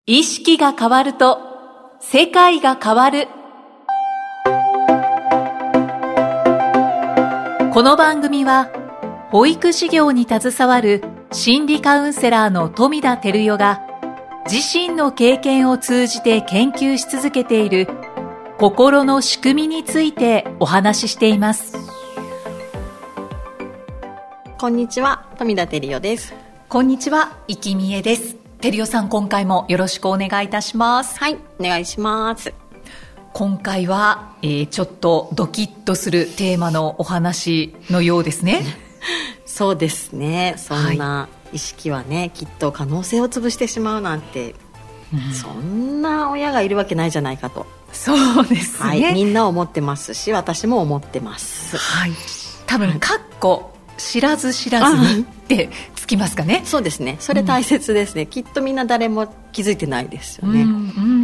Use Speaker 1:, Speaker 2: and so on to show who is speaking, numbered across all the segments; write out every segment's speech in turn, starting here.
Speaker 1: 意識が変わると世界が変わる。この番組は保育事業に携わる心理カウンセラーの富田照代が自身の経験を通じて研究し続けている心の仕組みについてお話ししています。
Speaker 2: こんにちは、富田照代です。
Speaker 1: こんにちは、生きみえです。照代さん、今回もよろしくお願いいたします。
Speaker 2: はい、お願いします。
Speaker 1: 今回は、ちょっとドキッとするテーマのお話のようですね。
Speaker 2: そうですね。そんな意識はね、きっと可能性を潰してしまうなんて、そんな親がいるわけないじゃないかと。
Speaker 1: そうですね、
Speaker 2: はい、みんな思ってますし、私も思ってます。
Speaker 1: はい、多分かっこ知らず知らずにってつきますかね。
Speaker 2: そうですね、それ大切ですね、きっとみんな誰も気づいてないですよね。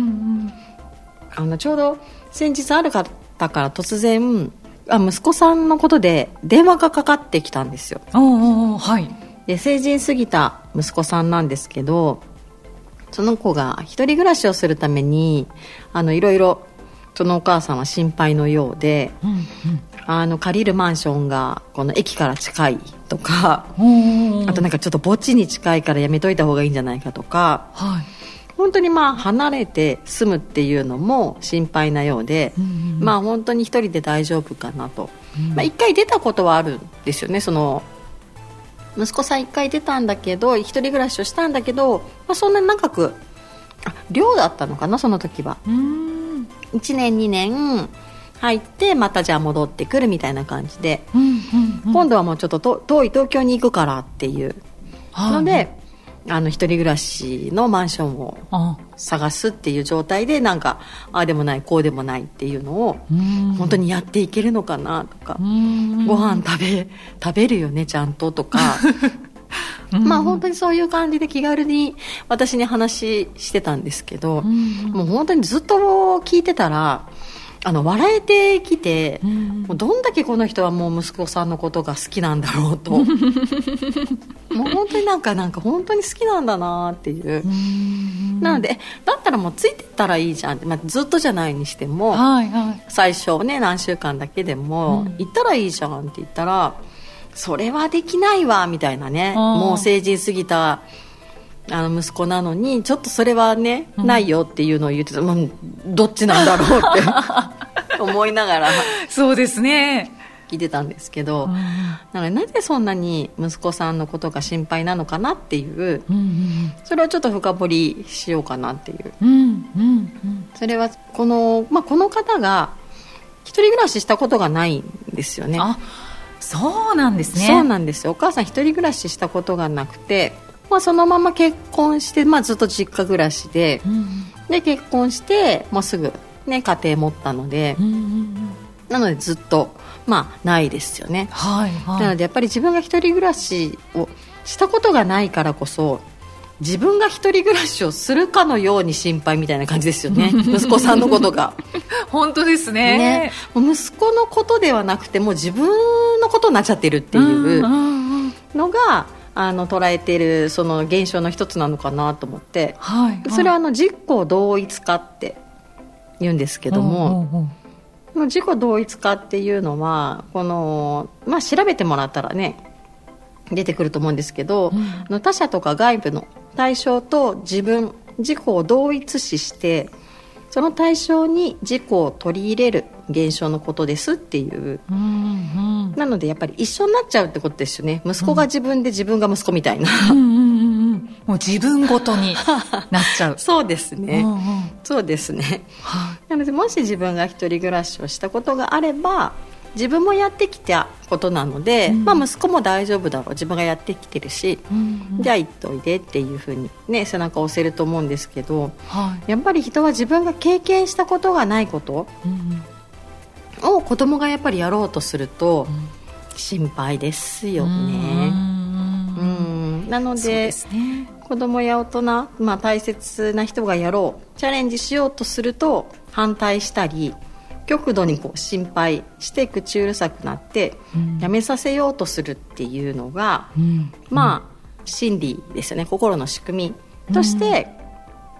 Speaker 2: ちょうど先日ある方から突然息子さんのことで電話がかかってきたんですよ。
Speaker 1: はい、
Speaker 2: で成人過ぎた息子さんなんですけど、その子が一人暮らしをするためにいろいろそのお母さんは心配のようで、借りるマンションがこの駅から近いとか、あとなんかちょっと墓地に近いからやめといた方がいいんじゃないかとか、本当に離れて住むっていうのも心配なようで、本当に一人で大丈夫かなと。一回出たことはあるんですよね。その息子さん一回出たんだけど、一人暮らしをしたんだけど、そんなに長く寮だったのかな、その時は。1年2年入ってまたじゃあ戻ってくるみたいな感じで、今度はもうちょっと遠い東京に行くからっていうので、一人暮らしのマンションを探すっていう状態で、なんかああでもないこうでもないっていうのを本当にやっていけるのかなとか、ご飯食べるよねちゃんととか本当にそういう感じで気軽に私に話してたんですけど、もう本当にずっと聞いてたら笑えてきて、もうどんだけこの人はもう息子さんのことが好きなんだろうともう本当になんか本当に好きなんだなっていう、なのでだったらもうついてったらいいじゃんって、ずっとじゃないにしても、最初ね何週間だけでも行ったらいいじゃんって言ったら、それはできないわみたいなね、もう成人過ぎた息子なのにちょっとそれはね、ないよっていうのを言ってた、どっちなんだろうって思いながら
Speaker 1: そうですね
Speaker 2: 聞いてたんですけど、なぜそんなに息子さんのことが心配なのかなっていう、それをちょっと深掘りしようかなっていう、それはこの方が一人暮らししたことがないんですよね。
Speaker 1: そうなんですね。
Speaker 2: そうなんですよ。お母さん一人暮らししたことがなくて、そのまま結婚して、ずっと実家暮らしで、で結婚して、すぐ、ね、家庭持ったので、なのでずっと、ないですよね。なのでやっぱり自分が一人暮らしをしたことがないからこそ、自分が一人暮らしをするかのように心配みたいな感じですよね息子さんのことが
Speaker 1: 本当ですね。
Speaker 2: 息子のことではなくて、もう自分のことになっちゃってるっていうのが捉えているその現象の一つなのかなと思って、それは自己同一化って言うんですけども、自己同一化っていうのはこの、調べてもらったらね出てくると思うんですけど、他者とか外部の対象と自己を同一視して、その対象に自己を取り入れる現象のことですっていう、なのでやっぱり一緒になっちゃうってことですよね。息子が自分で自分が息子みたいな
Speaker 1: もう自分ごとになっちゃう
Speaker 2: そうですね、そうですね、なのでもし自分が一人暮らしをしたことがあれば、自分もやってきたことなので、息子も大丈夫だろう、自分がやってきてるし、じゃあ行っといでっていうふうに、背中を押せると思うんですけど、やっぱり人は自分が経験したことがないことを子供がやっぱりやろうとすると心配ですよね。なので、子供や大人、大切な人がやろう、チャレンジしようとすると反対したり、極度に心配して口うるさくなって、やめさせようとするっていうのが、心理ですよね。心の仕組みとして、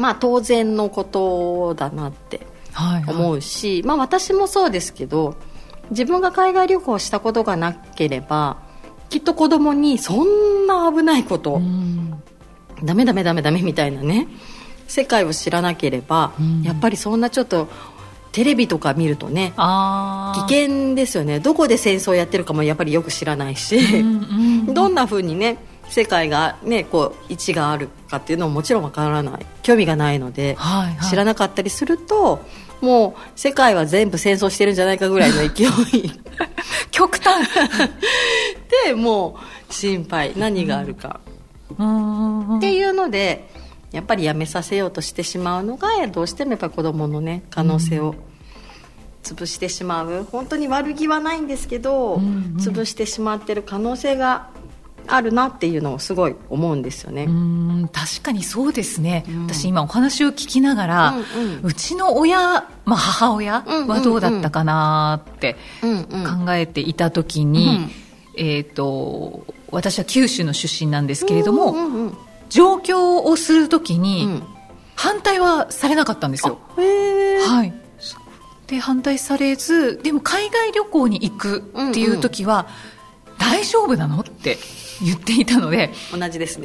Speaker 2: 当然のことだなって思うし、私もそうですけど、自分が海外旅行したことがなければきっと子供にそんな危ないこと、ダメダメダメダメみたいなね、世界を知らなければ、やっぱりそんなちょっとテレビとか見るとね、危険ですよね。どこで戦争やってるかもやっぱりよく知らないし、どんな風にね世界がねこう位置があるかっていうのももちろんわからない、興味がないので、知らなかったりすると、もう世界は全部戦争してるんじゃないかぐらいの勢い
Speaker 1: 極端
Speaker 2: で、もう心配、何があるかっていうので、やっぱりやめさせようとしてしまうのが、どうしてもやっぱり子どものね可能性を潰してしまう、本当に悪気はないんですけど、潰してしまってる可能性があるなっていうのをすごい思うんですよね。
Speaker 1: 確かにそうですね、私今お話を聞きながら、うちの親、母親はどうだったかなって考えていた時に、私は九州の出身なんですけれども、上京をする時に反対はされなかったんですよ。で反対されず、でも海外旅行に行くっていう時は、大丈夫なのって言っていたので、
Speaker 2: 同じですね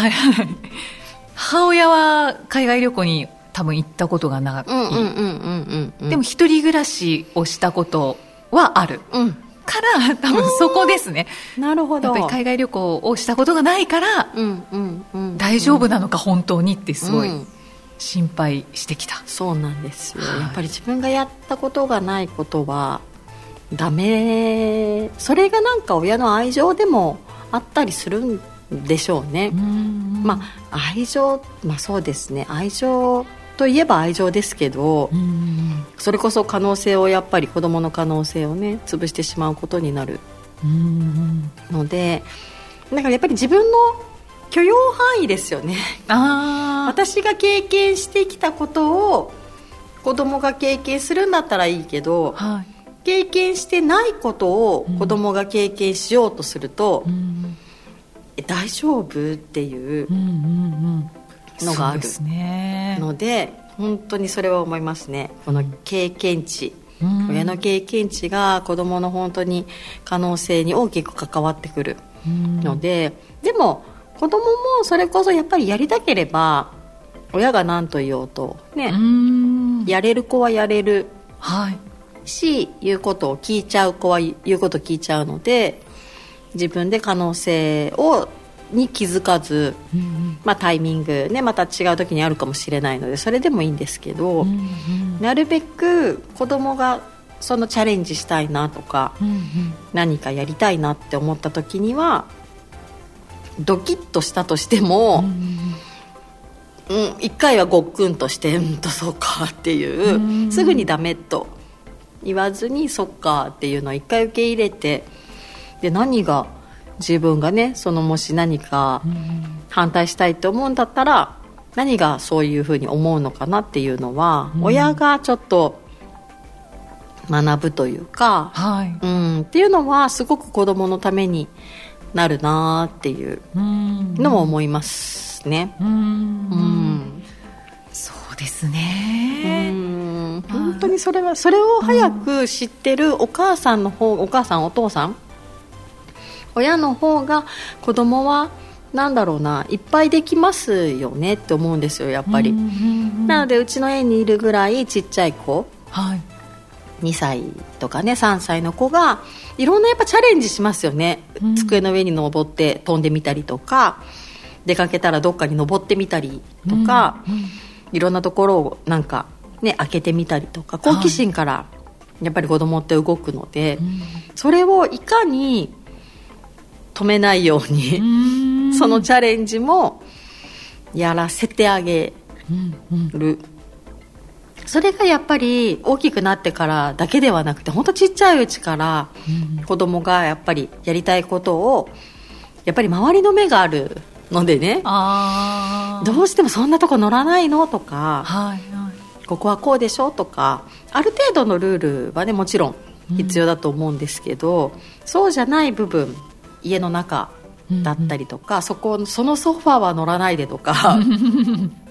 Speaker 1: 母親は海外旅行に多分行ったことがない、でも一人暮らしをしたことはある、から多分そこですね。
Speaker 2: なるほど。
Speaker 1: やっぱり海外旅行をしたことがないから、大丈夫なのか本当にってすごい心配してきた。
Speaker 2: そうなんですよ、やっぱり自分がやったことがないことはダメ。それがなんか親の愛情でもあったりするんでしょうね。愛情、そうですね、愛情といえば愛情ですけど、それこそ可能性を、やっぱり子どもの可能性をね潰してしまうことになるので、だからやっぱり自分の許容範囲ですよね。私が経験してきたことを子どもが経験するんだったらいいけど、経験してないことを子どもが経験しようとすると、大丈夫っていうのがあるので、本当にそれは思いますね。この経験値、親の経験値が子どもの本当に可能性に大きく関わってくるので、でも子どももそれこそやっぱりやりたければ親が何と言おうとね、やれる子はやれる、し、言うことを聞いちゃう子は言うことを聞いちゃうので、自分で可能性に気づかず、タイミングね、また違う時にあるかもしれないのでそれでもいいんですけど、なるべく子供がそのチャレンジしたいなとか、何かやりたいなって思った時にはドキッとしたとしても、一回はごっくんとしてそうかっていう、すぐにダメと言わずにそっかっていうのを一回受け入れて、で何が自分がね、もし何か反対したいと思うんだったら何がそういうふうに思うのかなっていうのは、親がちょっと学ぶというか、っていうのはすごく子どものためになるなっていうのも思いますね。
Speaker 1: そうですね。
Speaker 2: 本当にそれを早く知ってるお母さんお父さん、親の方が子供はいっぱいできますよねって思うんですよ、やっぱり。なのでうちの家にいるぐらいちっちゃい子、2歳とかね3歳の子がいろんなやっぱチャレンジしますよね。机の上に登って飛んでみたりとか、出かけたらどっかに登ってみたりとか、いろんなところをなんかね開けてみたりとか、好奇心からやっぱり子供って動くので、それをいかに止めないようにそのチャレンジもやらせてあげる、それがやっぱり大きくなってからだけではなくて、本当ちっちゃいうちから子供がやっぱりやりたいことをやっぱり周りの目があるのでね、どうしてもそんなとこ乗らないのとか、ここはこうでしょとか、ある程度のルールはねもちろん必要だと思うんですけど、そうじゃない部分、家の中だったりとか、そのソファーは乗らないでとか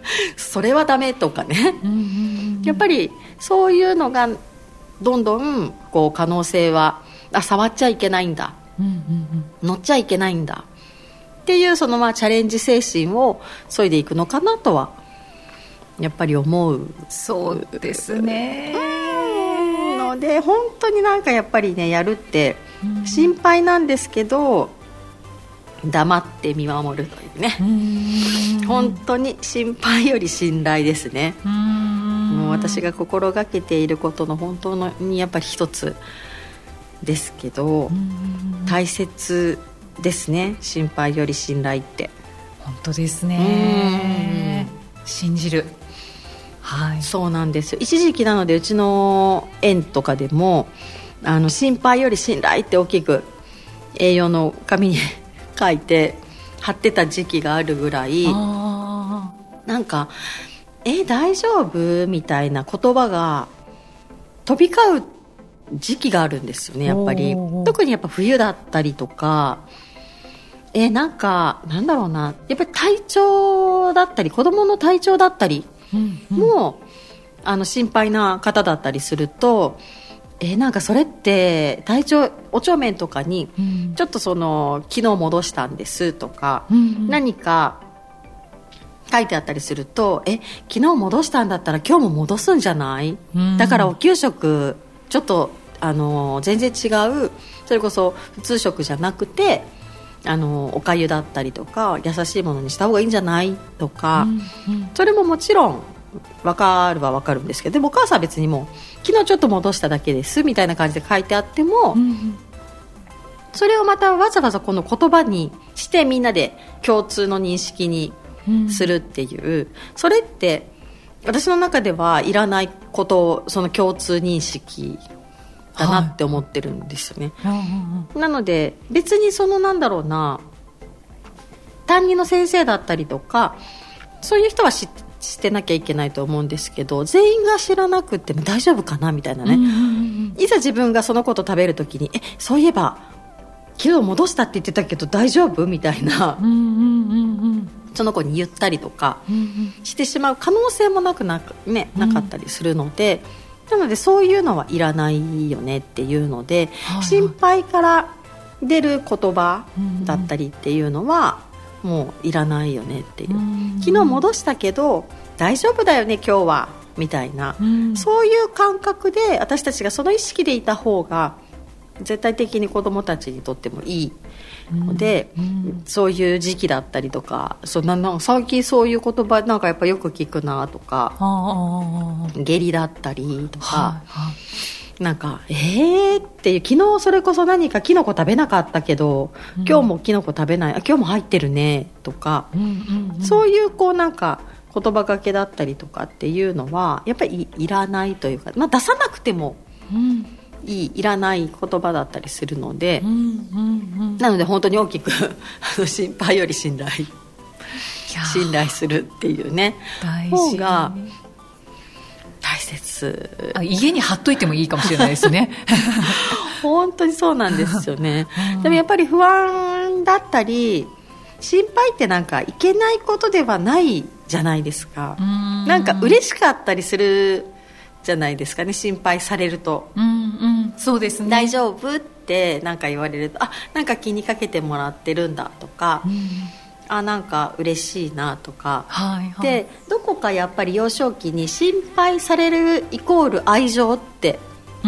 Speaker 2: それはダメとかね、やっぱりそういうのがどんどんこう可能性は触っちゃいけないんだ、乗っちゃいけないんだっていうそのチャレンジ精神を削いでいくのかなとはやっぱり思う。
Speaker 1: そうですね。
Speaker 2: ので本当になんかやっぱりねやるって心配なんですけど、黙って見守るというね、本当に心配より信頼ですね。もう私が心がけていることの本当にやっぱり一つですけど、大切ですね、心配より信頼って。
Speaker 1: 本当ですね。信じる。はい、
Speaker 2: そうなんですよ。一時期なのでうちの園とかでも心配より信頼って大きく栄養の紙に書いて貼ってた時期があるぐらい、なんか大丈夫みたいな言葉が飛び交う時期があるんですよね、やっぱり。特にやっぱ冬だったりとか、なんだろうな、やっぱり体調だったり子供の体調だったりもう心配な方だったりすると、なんかそれって体調お帳面とかにちょっと昨日戻したんですとか、何か書いてあったりすると、昨日戻したんだったら今日も戻すんじゃない、だからお給食ちょっと全然違う、それこそ普通食じゃなくておかゆだったりとか優しいものにした方がいいんじゃないとか、それももちろん分かるは分かるんですけど、でもお母さんは別にもう昨日ちょっと戻しただけですみたいな感じで書いてあっても、それをまたわざわざこの言葉にしてみんなで共通の認識にするっていう、それって私の中ではいらないこと、その共通認識だなって思ってるんですよね。なので別になんだろうな、担任の先生だったりとかそういう人は知ってなきゃいけないと思うんですけど、全員が知らなくても大丈夫かなみたいなね、いざ自分がそのこと食べるときにそういえば昨日戻したって言ってたけど大丈夫みたいな、その子に言ったりとかしてしまう可能性もなかったりするので、なのでそういうのはいらないよねっていうので、心配から出る言葉だったりっていうのはもういらないよねっていう、昨日戻したけど大丈夫だよね今日はみたいな、そういう感覚で私たちがその意識でいた方が絶対的に子どもたちにとってもいいので、そういう時期だったりとか、最近そういう言葉なんかやっぱよく聞くなとか、下痢だったりとか、なんかっていう、昨日それこそ何かキノコ食べなかったけど、今日もキノコ食べない、今日も入ってるねとか、そういうなんか言葉がけだったりとかっていうのはやっぱり いらないというか、出さなくてもいらない言葉だったりするので、なので本当に大きく心配より信頼するっていうね、方が大切。
Speaker 1: 家に貼っといてもいいかもしれないですね
Speaker 2: 本当にそうなんですよねでもやっぱり不安だったり心配ってなんかいけないことではないじゃないですか。なんか嬉しかったりするじゃないですかね、心配されると。
Speaker 1: そうですね。
Speaker 2: 大丈夫ってなんか言われると、なんか気にかけてもらってるんだとか、なんか嬉しいなとか、でどこかやっぱり幼少期に心配されるイコール愛情って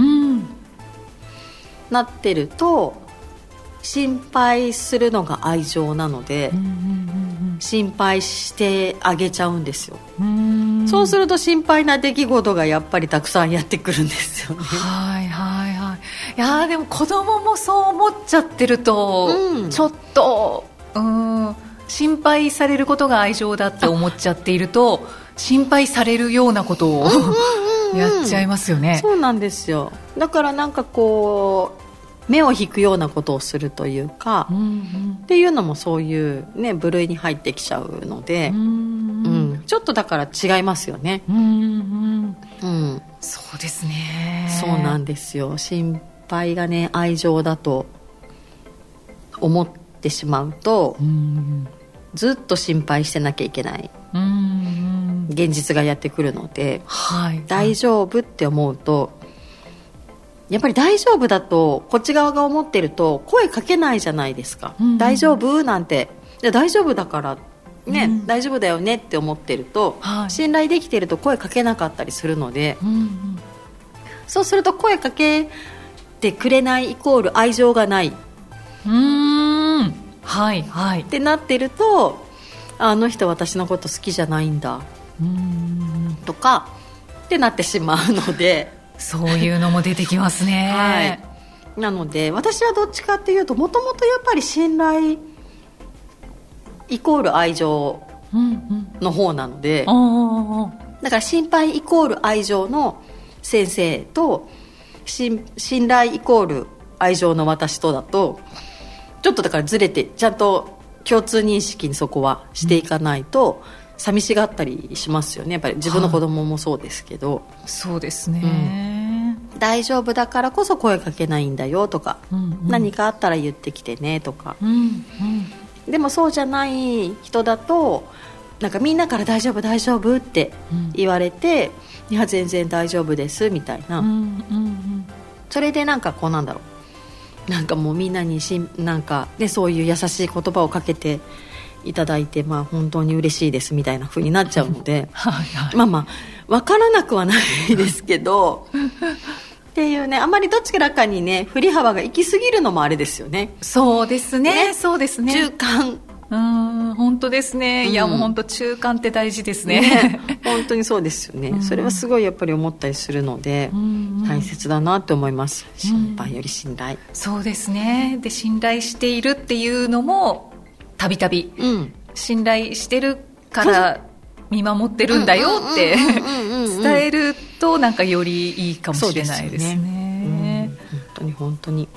Speaker 2: なってると、心配するのが愛情なので、心配してあげちゃうんですよ。そうすると心配な出来事がやっぱりたくさんやってくるんですよね。
Speaker 1: いやでも子供もそう思っちゃってると、ちょっと心配されることが愛情だって思っちゃっていると、心配されるようなことをやっちゃいますよね。
Speaker 2: そうなんですよ。だからなんか目を引くようなことをするというか、っていうのもそういうね部類に入ってきちゃうので、ちょっとだから違いますよね。
Speaker 1: そうですね。
Speaker 2: そうなんですよ。心配がね愛情だと思ってしまうと、ずっと心配してなきゃいけない現実がやってくるので、
Speaker 1: はい、
Speaker 2: 大丈夫って思うと、やっぱり大丈夫だとこっち側が思ってると声かけないじゃないですか、大丈夫なんて。で大丈夫だからね、大丈夫だよねって思ってると、はい、信頼できてると声かけなかったりするので、そうすると声かけてくれないイコール愛情がない、
Speaker 1: はいはい、
Speaker 2: ってなってると、あの人私のこと好きじゃないんだとかってなってしまうので、
Speaker 1: そういうのも出てきますね、
Speaker 2: はい、なので私はどっちかっていうと、もともとやっぱり信頼イコール愛情の方なので、だから心配イコール愛情の先生と、信頼イコール愛情の私とだとちょっとだからずれて、ちゃんと共通認識にそこはしていかないと寂しがったりしますよね。やっぱり自分の子供もそうですけど、
Speaker 1: そうですね、
Speaker 2: 大丈夫だからこそ声かけないんだよとか、何かあったら言ってきてねとか、でもそうじゃない人だと、なんかみんなから大丈夫大丈夫って言われて、いや全然大丈夫ですみたいな、それでなんかこうなんだろう、なんかもうみんなになんか、ね、そういう優しい言葉をかけていただいて、まあ、本当に嬉しいですみたいな風になっちゃうのでまあまあ分からなくはないですけどっていうね、あまりどちらかにね振り幅が行き過ぎるのもあれですよね。
Speaker 1: そうですね、そうですね、
Speaker 2: 中間、
Speaker 1: 本当ですね、いやもう本当中間って大事ですね、
Speaker 2: 本当にそうですよね、それはすごいやっぱり思ったりするので、大切だなと思います。心配より信頼、
Speaker 1: そうですね。で信頼しているっていうのもたびたび信頼してるから見守ってるんだよって伝えると、なんかよりいいかもしれないですね。
Speaker 2: 本当に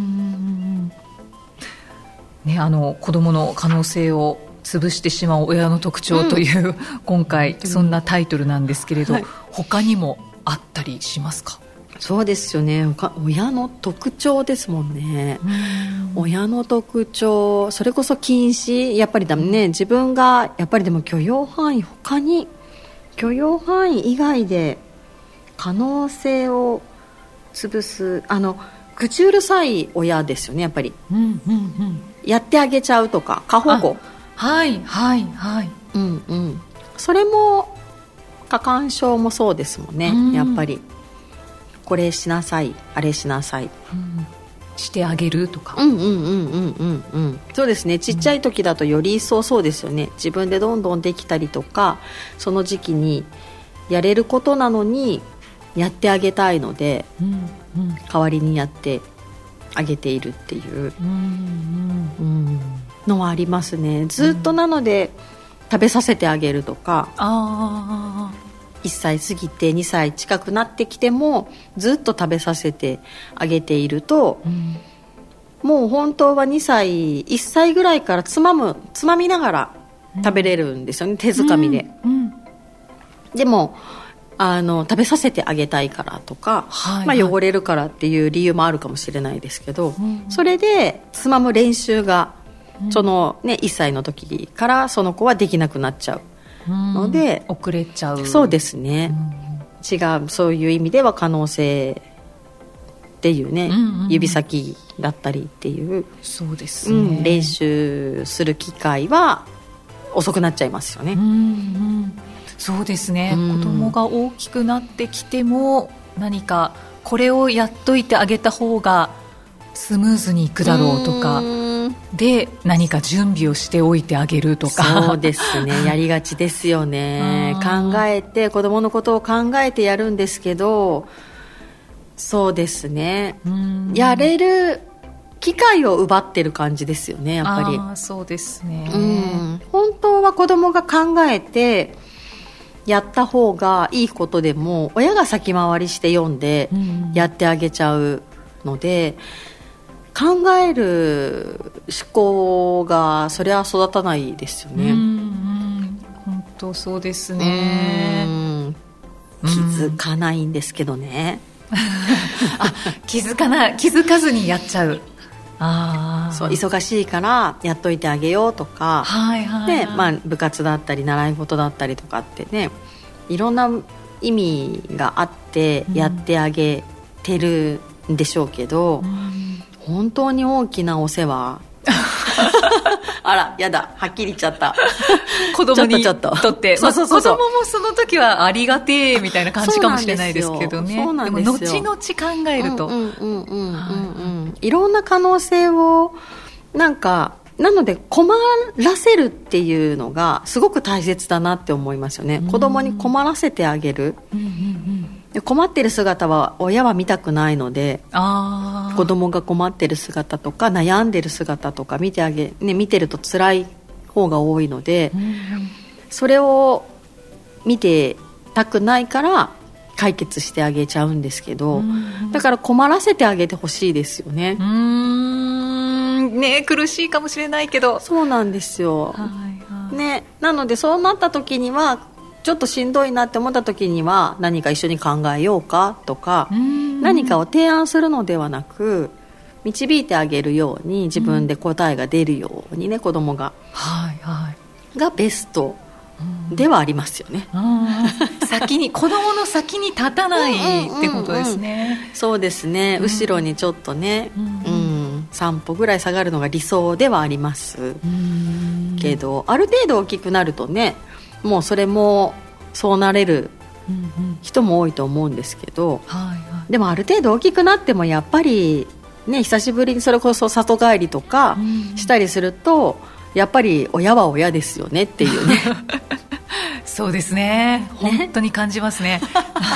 Speaker 1: ね、子どもの可能性を潰してしまう親の特徴という、今回そんなタイトルなんですけれど、他にもあったりしますか？
Speaker 2: そうですよね、親の特徴ですもんね。親の特徴、それこそ禁止、やっぱりだね、自分がやっぱりでも許容範囲、他に許容範囲以外で可能性を潰す、口うるさい親ですよね、やっぱり、やってあげちゃうとか、過保護、
Speaker 1: はいはいはい、
Speaker 2: それも過干渉もそうですもんね、やっぱりこれしなさい、あれしなさい、
Speaker 1: してあげるとか、
Speaker 2: そうですね。ちっちゃい時だとより一層そうですよね。自分でどんどんできたりとか、その時期にやれることなのにやってあげたいので、代わりにやってあげているっていうのはありますね。ずっとなので、食べさせてあげるとか、1歳過ぎて2歳近くなってきてもずっと食べさせてあげていると、もう本当は2歳1歳ぐらいからつまみながら食べれるんですよね、手づかみで、でも食べさせてあげたいからとか、汚れるからっていう理由もあるかもしれないですけど、それでつまむ練習がその、1歳の時からその子はできなくなっちゃうので、
Speaker 1: 遅れちゃう。
Speaker 2: そうですね、違う、そういう意味では可能性っていうね、指先だったりっていう、
Speaker 1: そうですね、
Speaker 2: 練習する機会は遅くなっちゃいますよね。
Speaker 1: そうですね、子供が大きくなってきても何かこれをやっといてあげた方がスムーズにいくだろうとかで、何か準備をしておいてあげるとか。
Speaker 2: そうですね、やりがちですよね。考えて、子供のことを考えてやるんですけど、そうですね、やれる機会を奪ってる感じですよね、やっぱり。
Speaker 1: そうですね、
Speaker 2: 本当は子供が考えてやった方がいいことでも、親が先回りして読んでやってあげちゃうので、考える思考がそれは育たないですよね。
Speaker 1: 本当そうですね。
Speaker 2: 気づかないんですけどね。
Speaker 1: 気づかずにやっちゃう。
Speaker 2: そう忙しいからやっといてあげようとか、で部活だったり習い事だったりとかってね、いろんな意味があってやってあげてるんでしょうけど、本当に大きなお世話あらやだ、はっきり言っちゃった
Speaker 1: 子供にとって
Speaker 2: そう
Speaker 1: 子供もその時はありがてえみたいな感じかもしれないですけどね。でも後々考えると
Speaker 2: いろんな可能性をなので困らせるっていうのがすごく大切だなって思いますよね。子供に困らせてあげる、困ってる姿は親は見たくないので、子供が困ってる姿とか悩んでる姿とか見てると辛い方が多いので、それを見てたくないから解決してあげちゃうんですけど、だから困らせてあげてほしいですよね。
Speaker 1: 苦しいかもしれないけど、
Speaker 2: そうなんですよ、なのでそうなった時にはちょっとしんどいなって思った時には何か一緒に考えようかとか、何かを提案するのではなく導いてあげるように、自分で答えが出るようにね、子供が、がベストではありますよね。
Speaker 1: 子供の先に立たないってことですね。
Speaker 2: そうですね、後ろにちょっとね、3歩ぐらい下がるのが理想ではありますけど、ある程度大きくなるとね、もうそれもそうなれる人も多いと思うんですけど、でもある程度大きくなってもやっぱりね、久しぶりにそれこそ里帰りとかしたりすると、やっぱり親は親ですよねっていうね
Speaker 1: そうですね、本当に感じますね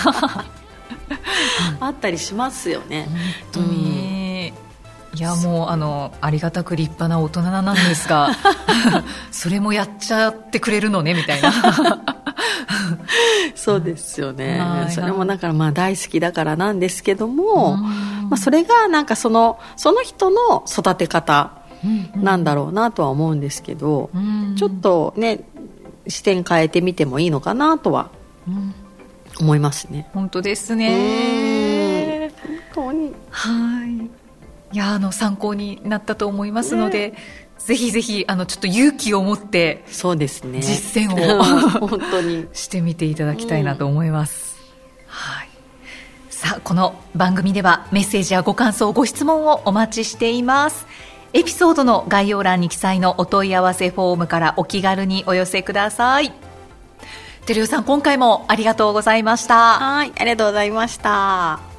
Speaker 2: あったりしますよね、
Speaker 1: 本当に。いやもうありがたく立派な大人なんですがそれもやっちゃってくれるのねみたいな
Speaker 2: そうですよね、それもだから大好きだからなんですけども、それがその人の育て方なんだろうなとは思うんですけど、ちょっとね視点変えてみてもいいのかなとは思いますね。
Speaker 1: 本当ですね、
Speaker 2: 本当に。
Speaker 1: いや参考になったと思いますので、ぜひぜひちょっと勇気を持って
Speaker 2: そうですね、
Speaker 1: 実践を
Speaker 2: 本当に
Speaker 1: してみていただきたいなと思います。さあこの番組ではメッセージやご感想ご質問をお待ちしています。エピソードの概要欄に記載のお問い合わせフォームからお気軽にお寄せください。照代さん、今回もありがとうございました。
Speaker 2: ありがとうございました。